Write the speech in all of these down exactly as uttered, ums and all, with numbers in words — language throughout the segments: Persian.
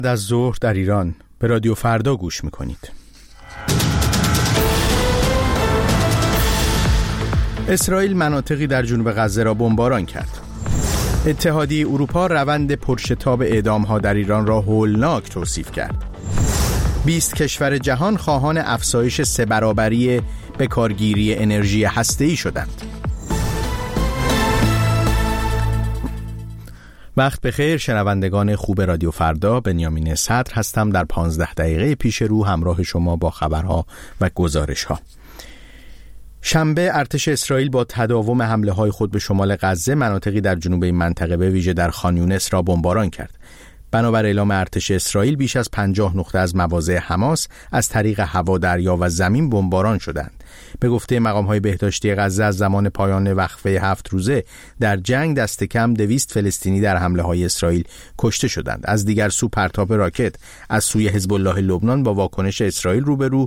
از ظهر در ایران به رادیو فردا گوش میکنید. اسرائیل مناطقی در جنوب غزه را بمباران کرد. اتحادیه اروپا روند پرشتاب اعدام‌ها در ایران را هولناک توصیف کرد. بیست کشور جهان خواهان افزایش سه برابری به کارگیری انرژی هسته‌ای شدند. وقت بخیر شنوندگان خوب رادیو فردا، بنیامین صدر هستم. در پانزده دقیقه پیش رو همراه شما با خبرها و گزارش‌ها. شنبه ارتش اسرائیل با تداوم حمله‌های خود به شمال غزه مناطقی در جنوب این منطقه به ویژه در خان یونس را بمباران کرد. بنابر اعلام ارتش اسرائیل بیش از پنجاه نقطه از مواضع حماس از طریق هوا، دریا و زمین بمباران شدند. به گفته مقام‌های بهداشتی غزه از زمان پایان وقفه هفت روزه در جنگ دست کم دویست فلسطینی در حمله‌های اسرائیل کشته شدند. از دیگر سو پرتاب راکت از سوی حزب الله لبنان با واکنش اسرائیل روبرو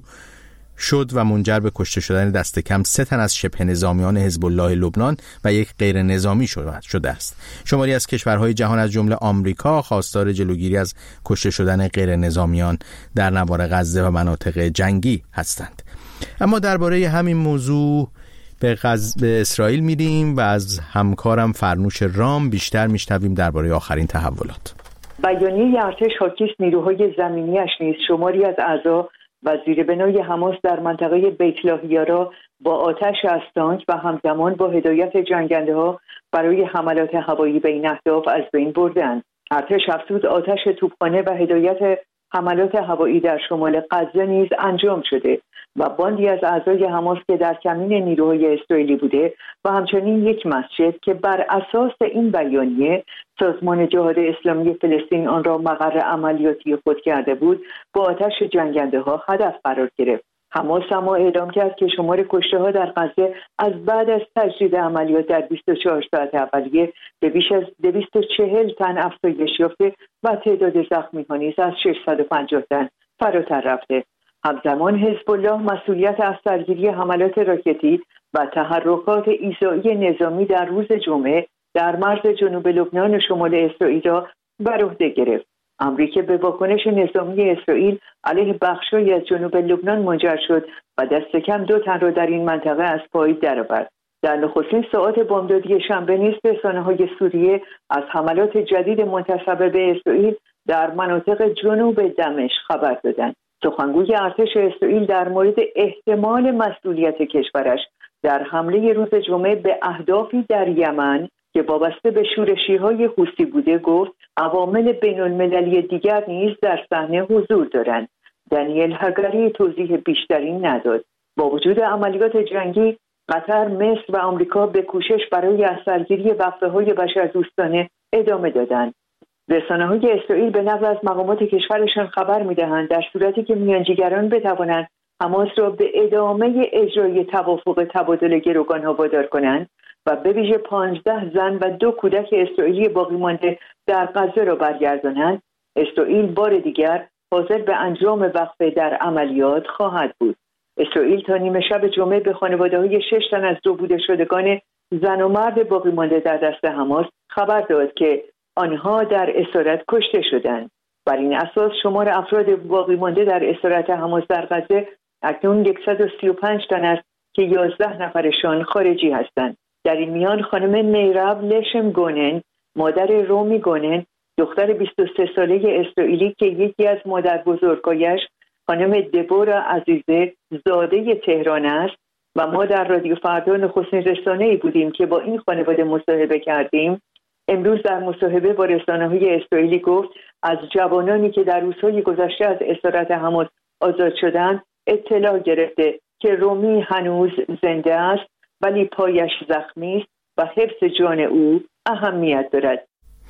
شد و منجر به کشته شدن دست کم سه تن از شبه نظامیان حزب الله لبنان و یک غیر نظامی شده است. شماری از کشورهای جهان از جمله آمریکا خواستار جلوگیری از کشته شدن غیر نظامیان در نوار غزه و مناطق جنگی هستند. اما درباره همین موضوع به, غز... به اسرائیل میریم و از همکارم فرنوش رام بیشتر میشنویم درباره آخرین تحولات. بیانیه ارتش حاکی است نیروهای زمینی‌اش نیز شماری از اعضا و زیربنای حماس در منطقه بیت لاهیا را با آتش از تانک و همزمان با هدایت جنگنده‌ها برای حملات هوایی به این اهداف از بین بردند. ارتش افزود آتش توپخانه و هدایت حملات هوایی در شمال غزه نیز انجام شده و باندی از اعضای حماس که در کمین نیروهای اسرائیلی بوده و همچنین یک مسجد که بر اساس این بیانیه سازمان جهاد اسلامی فلسطین آن را مقر عملیاتی خود کرده بود با آتش جنگنده ها هدف قرار گرفت. حماس اما اعلام کرد که شمار کشته ها در غزه از بعد از تجدید عملیات در بیست و چهار ساعت اولیه به بیش از دویست و چهل تن افزایش یافته و تعداد زخمی ها نیز از ششصد و پنجاه تن فراتر رفته. همزمان حزب الله مسئولیت از سرگیری حملات راکتی و تحرکات ایذایی نظامی در روز جمعه در مرز جنوب لبنان و شمال اسرائیل را بر عهده گرفت. امری که به واکنش نظامی اسرائیل علیه بخش‌هایی از جنوب لبنان منجر شد و دست کم دو تن را در این منطقه از پای درآورد. در نخستین ساعات بامدادی شنبه نیز رسانه‌های سوریه از حملات جدید منتسب به اسرائیل در مناطق جنوب دمشق خبر دادند. سخنگوی ارتش اسرائیل در مورد احتمال مسئولیت کشورش در حمله روز جمعه به اهدافی در یمن که وابسته به شورشی‌های حوثی بوده گفت عوامل بین‌المللی دیگر نیز در صحنه حضور دارند. دانیل هگاری توضیح بیشتری نداد. با وجود عملیات جنگی، قطر، مصر و آمریکا به کوشش برای از سرگیری وقفه‌های بشردوستانه ادامه دادند. رسانه‌های اسرائیل به نقل از مقامات کشورشان خبر می‌دهند در صورتی که میانجیگران بتوانند حماس را به ادامه اجرای توافق تبادل گروگان‌ها وادار کنند و به ویژه پانزده زن و دو کودک اسرائیلی باقی مانده در غزه را برگردانند، اسرائیل بار دیگر حاضر به انجام وقفه در عملیات خواهد بود. اسرائیل تا نیمه شب جمعه به خانواده‌های شش تن از دو بوده شدگان زن و مرد باقی مانده در دست حماس خبر داد که آنها در اسارت کشته شدند. بر این اساس شمار افراد باقی مانده در اسارت حماس در غزه اکنون صد و سی و پنج تن است که یازده نفرشان خارجی هستند. در این میان خانم میراب لشم گونن، مادر رومی گونن، دختر بیست و سه ساله اسرائیلی که یکی از مادر بزرگایش خانم دبورا عزیزه زاده تهران است و ما در رادیو فردا نخستین رسانه‌ای بودیم که با این خانواده مصاحبه کردیم، امروز در مصاحبه با رسانه‌های اسرائیلی گفت از جوانانی که در روزهای گذشته از اسارت حماس آزاد شدند اطلاع گرفته که رومی هنوز زنده است ولی پایش زخمی است و حفظ جان او اهمیت دارد.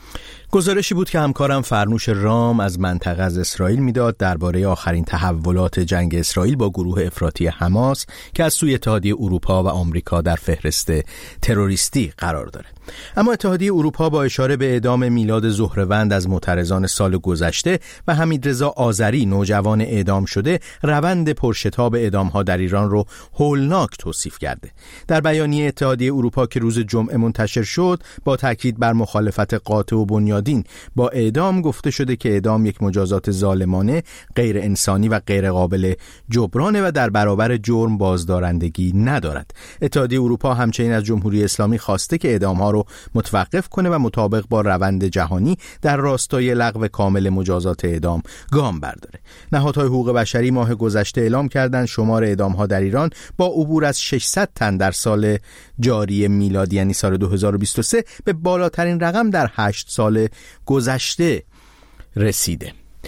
گزارشی بود که همکارم فرنوش رام از منطقه از اسرائیل میداد درباره آخرین تحولات جنگ اسرائیل با گروه افراطی حماس که از سوی اتحادیه اروپا و آمریکا در فهرست تروریستی قرار داره. اما اتحادیه اروپا با اشاره به اعدام میلاد زهروند از معترضان سال گذشته و حمیدرضا آذری نوجوان اعدام شده روند پرشتاب اعدام‌ها در ایران رو هولناک توصیف کرده. در بیانیه اتحادیه اروپا که روز جمعه منتشر شد با تاکید بر مخالفت قاطع و بنیاد نژادین با اعدام گفته شده که اعدام یک مجازات ظالمانه، غیر انسانی و غیر قابل جبرانه و در برابر جرم بازدارندگی ندارد. اتحادیه اروپا همچنین از جمهوری اسلامی خواسته که اعدام‌ها رو متوقف کنه و مطابق با روند جهانی در راستای لغو کامل مجازات اعدام گام برداره. نهادهای حقوق بشری ماه گذشته اعلام کردند شمار اعدام‌ها در ایران با عبور از ششصد تن در سال جاری میلادی یعنی سال دو هزار و بیست و سه به بالاترین رقم در هشت سال گذشته رسیده.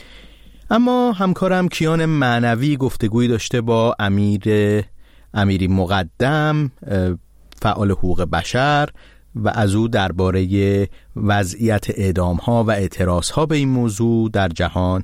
اما همکارم کیان معنوی گفتگویی داشته با امیر امیری مقدم، فعال حقوق بشر، و از او درباره وضعیت اعدام‌ها و اعتراض‌ها به این موضوع در جهان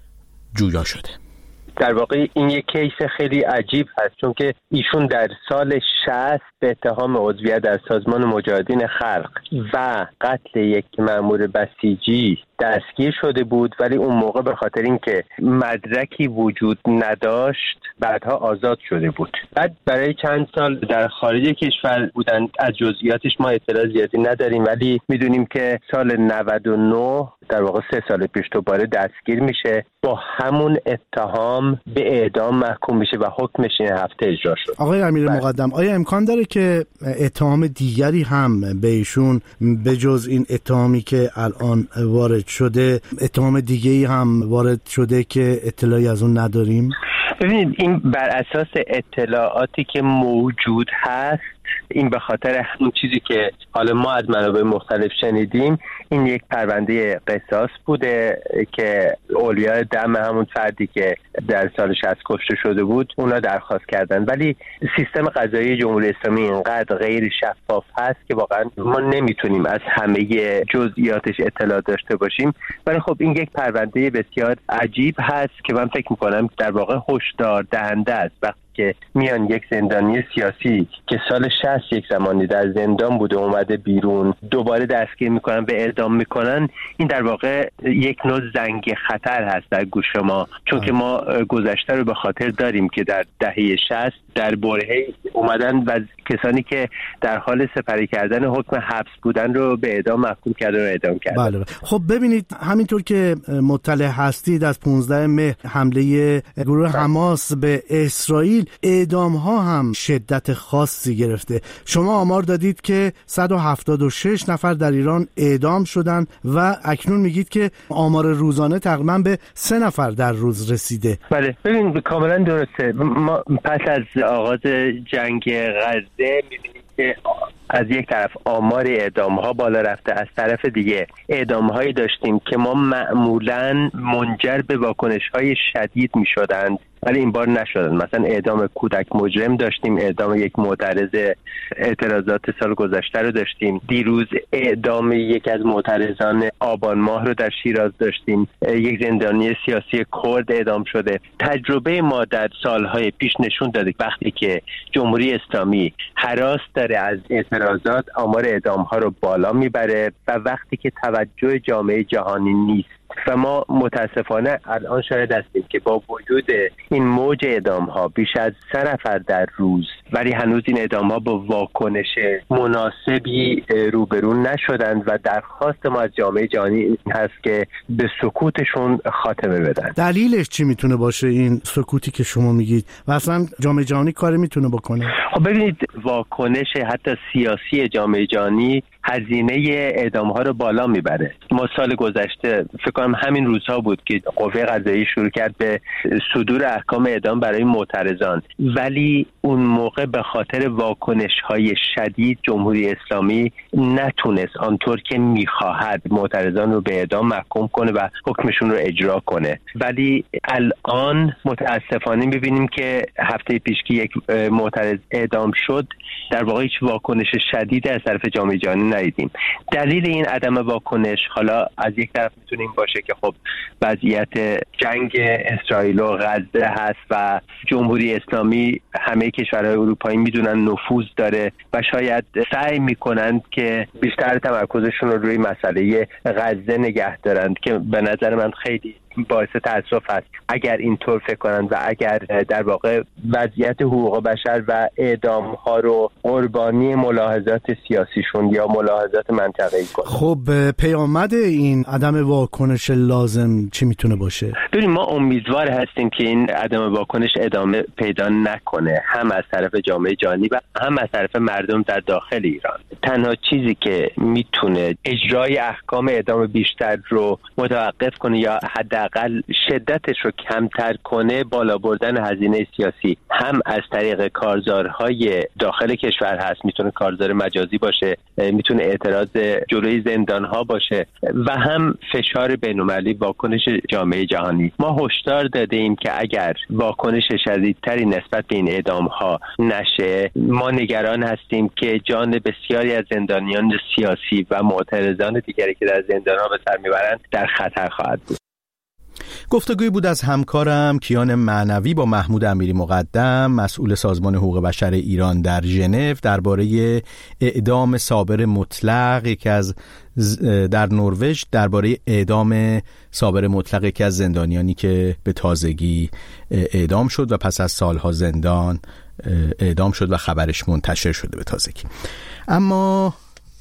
جویا شده. در واقع این یک کیس خیلی عجیب هست، چون که ایشون در سال شصت به اتهام عضویت در سازمان مجاهدین خلق و قتل یک مأمور بسیجی دستگیر شده بود، ولی اون موقع به خاطر اینکه مدرکی وجود نداشت بعدها آزاد شده بود. بعد برای چند سال در خارج کشور بودن. از جزئیاتش ما اطلاع زیادی نداریم، ولی میدونیم که سال نود و نه در واقع سه سال پیش دوباره دستگیر میشه، با همون اتهام به اعدام محکوم میشه و حکمش این هفته اجرا شد. آقای امیر مقدم، آیا امکان داره که اتهام دیگری هم به ایشون به جز این اتهامی که الان وارد شده، اتهام دیگه‌ای هم وارد شده که اطلاعی از اون نداریم؟ ببینید، این بر اساس اطلاعاتی که موجود هست، این به خاطر همون چیزی که حالا ما از منابع مختلف شنیدیم، این یک پرونده قصاص بوده که اولیاء دم همون فردی که در سال شصت کشته شده بود اونا درخواست کردن، ولی سیستم قضایی جمهوری اسلامی اینقدر غیر شفاف هست که واقعا ما نمیتونیم از همه جزئیاتش اطلاع داشته باشیم. ولی خب این یک پرونده بسیار عجیب هست که من فکر میکنم در واقع هشدار دهنده است. وقتی که میان یک زندانی سیاسی که سال شصت یک زمانی در زندان بوده اومده بیرون، دوباره دستگیر میکنن به اعدام میکنن، این در واقع یک نوع زنگ خطر هست در گوش ما، چون که ما گذشته رو به خاطر داریم که در دهه شصت در برهه اومدن و کسانی که در حال سپری کردن حکم حبس بودن رو به اعدام محکوم کردن و اعدام کردن. بله. خب ببینید، همینطور که مطلع هستید از پانزده مهر حمله گروه حماس به اسرائیل، اعدام ها هم شدت خاصی گرفته. شما آمار دادید که صد و هفتاد و شش نفر در ایران اعدام شدن و اکنون میگید که آمار روزانه تقریبا به سه نفر در روز رسیده. بله، ببین کاملا درسته. ما پس از آغاز جنگ غزه میبینیم که از یک طرف آمار اعدام‌ها بالا رفته، از طرف دیگه اعدام‌هایی داشتیم که ما معمولاً منجر به واکنش‌های شدید می‌شدند ولی این بار نشدن. مثلا اعدام کودک مجرم داشتیم، اعدام یک معترض اعتراضات سال گذشته رو داشتیم، دیروز اعدام یک از معترضان آبان ماه رو در شیراز داشتیم، یک زندانی سیاسی کرد اعدام شده. تجربه ما در سالهای پیش نشون داده وقتی که جمهوری اسلامی هراس داره از اعتراضات، آمار اعدام‌ها رو بالا میبره و وقتی که توجه جامعه جهانی نیست و ما متاسفانه الان شاهد هستیم که با وجود این موج اعدام‌ها بیش از سه نفر در روز، ولی هنوز این اعدام‌ها با واکنش مناسبی روبرو نشدند و درخواست ما از جامعه جهانی این هست که به سکوتشون خاتمه بدن. دلیلش چی میتونه باشه این سکوتی که شما میگید و اصلا جامعه جهانی کاری میتونه بکنه؟ خب ببینید، واکنش حتی سیاسی جامعه جهانی هزینه اعدام‌ها رو بالا میبره. ما سال گذشته فکر کنم همین روزها بود که قوه قضاییه شروع کرد به صدور احکام اعدام برای معترضان، ولی اون موقع به خاطر واکنش‌های شدید جمهوری اسلامی نتونست آنطور که می‌خواهد معترضان رو به اعدام محکوم کنه و حکمشون رو اجرا کنه. ولی الان متاسفانه می‌بینیم که هفته پیش که یک معترض اعدام شد، در واقع هیچ واکنش شدید از طرف جامعه جهانی ندیدیم. دلیل این عدم واکنش حالا از یک طرف میتونیم باشه که خب وضعیت جنگ اسرائیل و غزه هست و جمهوری اسلامی همه کشورهای اروپایی میدونن نفوذ داره و شاید سعی میکنند که بیشتر تمرکزشون رو روی مسئله غزه نگه دارند که به نظر من خیلی باعث تأسف است اگر اینطور فکر کنند و اگر در واقع وضعیت حقوق بشر و اعدام ها رو قربانی ملاحظات سیاسیشون یا ملاحظات منطقه‌ای کنند. خب پیامد این عدم واکنش لازم چی میتونه باشه؟ ببینید ما امیدوار هستیم که این عدم واکنش ادامه پیدا نکنه، هم از طرف جامعه جهانی و هم از طرف مردم در داخل ایران. تنها چیزی که میتونه اجرای احکام اعدام بیشتر رو متوقف کنه یا حداقل شدتش رو کمتر کنه بالا بردن هزینه سیاسی، هم از طریق کارزارهای داخل کشور هست، میتونه کارزار مجازی باشه، میتونه اعتراض جلوی زندانها باشه و هم فشار بین‌المللی، واکنش جامعه جهانی. ما هشدار داده ایم که اگر واکنش شدیدتری نسبت به این اعدام‌ها نشه، ما نگران هستیم که جان بسیاری از زندانیان سیاسی و معترضان دیگری که در زندان‌ها به سر میبرند در خطر خواهد بود. گفتگوی بود از همکارم کیان معنوی با محمود امیری مقدم، مسئول سازمان حقوق بشر ایران در ژنو، درباره اعدام صابر مطلق یکی از در نروژ، درباره اعدام صابر مطلق یکی از زندانیانی که به تازگی اعدام شد و پس از سالها زندان اعدام شد و خبرش منتشر شده به تازگی. اما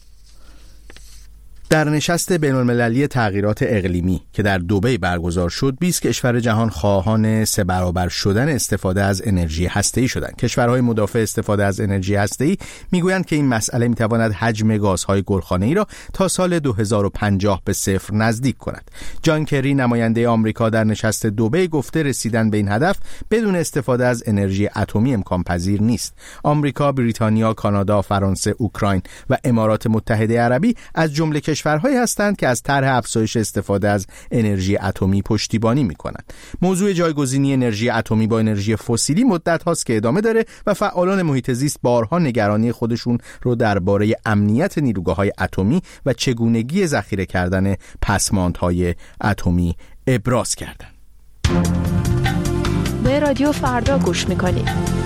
در نشست بین‌المللی تغییرات اقلیمی که در دبی برگزار شد، بیست کشور جهان خواهان سه برابر شدن استفاده از انرژی هسته‌ای شدند. کشورهای مدافع استفاده از انرژی هسته‌ای میگویند که این مسئله میتواند حجم گازهای گلخانه‌ای را تا سال دو هزار و پنجاه به صفر نزدیک کند. جان کری نماینده آمریکا در نشست دبی گفته رسیدن به این هدف بدون استفاده از انرژی اتمی امکان پذیر نیست. آمریکا، بریتانیا، کانادا، فرانسه، اوکراین و امارات متحده عربی از جمله کشورهایی هستند که از طرح افزایش استفاده از انرژی اتمی پشتیبانی می‌کنند. موضوع جایگزینی انرژی اتمی با انرژی فسیلی مدت هاست که ادامه داره و فعالان محیط زیست بارها نگرانی خودشون رو درباره امنیت نیروگاه‌های اتمی و چگونگی ذخیره کردن پسماندهای اتمی ابراز کردند. به رادیو فردا گوش می‌کنید.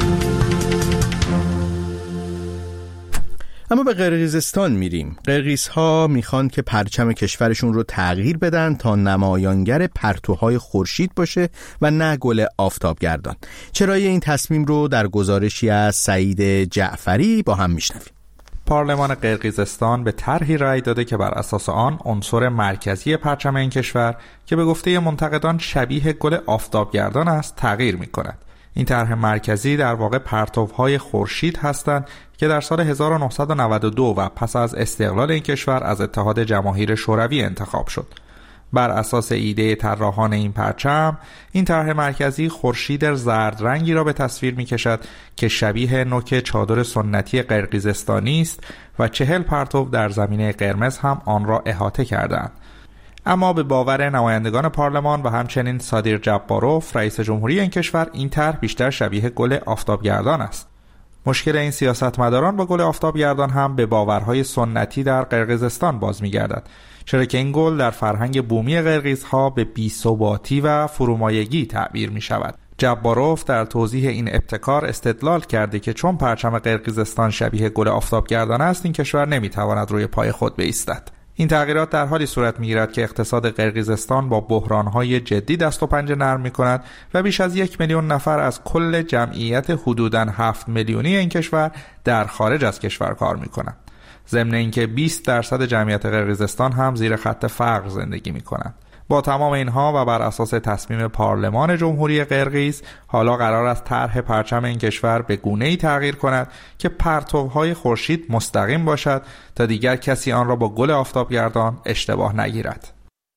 اما به قرقیزستان میریم. قرقیزها میخوان که پرچم کشورشون رو تغییر بدن تا نمایانگر پرتوهای خورشید باشه و نه گل آفتابگردان. چرای این تصمیم رو در گزارشی از سعید جعفری با هم میشنویم. پارلمان قرقیزستان به طرحی رأی داده که بر اساس آن عنصر مرکزی پرچم این کشور که به گفته منتقدان شبیه گل آفتابگردان است تغییر میکند. این طرح مرکزی در واقع پرتوهای خورشید هستند که در سال هزار و نهصد و نود و دو و پس از استقلال این کشور از اتحاد جماهیر شوروی انتخاب شد. بر اساس ایده طراحان این پرچم، این طرح مرکزی خورشید زرد رنگی را به تصویر می‌کشد که شبیه نوک چادر سنتی قرقیزستانی است و چهل پرتو در زمینه قرمز هم آن را احاطه کردند. اما به باور نمایندگان پارلمان و همچنین سادیر جباروف رئیس جمهوری این کشور، این طرح بیشتر شبیه گل آفتابگردان است. مشکل این سیاستمداران با گل آفتابگردان هم به باورهای سنتی در قرقیزستان باز می‌گردد، چرا که این گل در فرهنگ بومی قرقیزها به بی‌ثباتی و فرومایگی تعبیر می‌شود. جباروف در توضیح این ابتکار استدلال کرده که چون پرچم قرقیزستان شبیه گل آفتابگردان است، این کشور نمی‌تواند روی پای خود بایستد. این تغییرات در حالی صورت می‌گیرد که اقتصاد قرقیزستان با بحران‌های جدی دست و پنجه نرم می‌کند و بیش از یک میلیون نفر از کل جمعیت حدوداً هفت میلیونی این کشور در خارج از کشور کار می‌کنند. ضمن اینکه بیست درصد جمعیت قرقیزستان هم زیر خط فقر زندگی می‌کنند. با تمام اینها و بر اساس تصمیم پارلمان جمهوری قرقیز، حالا قرار است طرح پرچم این کشور به گونه‌ای تغییر کند که پرتوهای خورشید مستقیم باشد تا دیگر کسی آن را با گل آفتابگردان اشتباه نگیرد.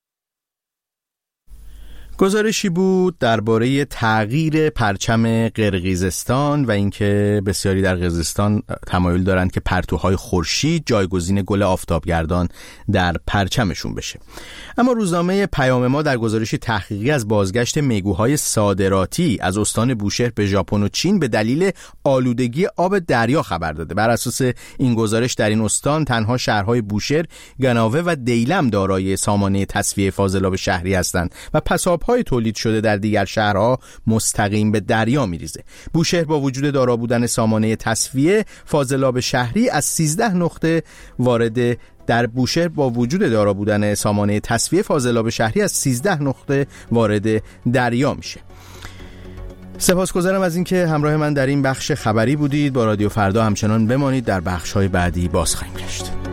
گزارشی بود درباره تغییر پرچم قرقیزستان و اینکه بسیاری در قرقیزستان تمایل دارند که پرتوهای خورشید جایگزین گل آفتابگردان در پرچمشون بشه. اما روزنامه پیام ما در گزارشی تحقیقی از بازگشت میگوهای صادراتی از استان بوشهر به ژاپن و چین به دلیل آلودگی آب دریا خبر داده. بر اساس این گزارش در این استان تنها شهرهای بوشهر، گناوه و دیلم دارای سامانه تصفیه فاضلاب شهری هستند و پساب آبهای تولید شده در دیگر شهرها مستقیم به دریا میریزه. بوشهر با وجود دارا بودن سامانه تصفیه فاضلاب شهری از سیزده نقطه وارد در بوشهر با وجود دارا بودن سامانه تصفیه فاضلاب شهری از سیزده نقطه وارد دریا میشه. سپاسگزارم از اینکه همراه من در این بخش خبری بودید. با رادیو فردا همچنان بمانید، در بخش‌های بعدی باز خواهیم گشت.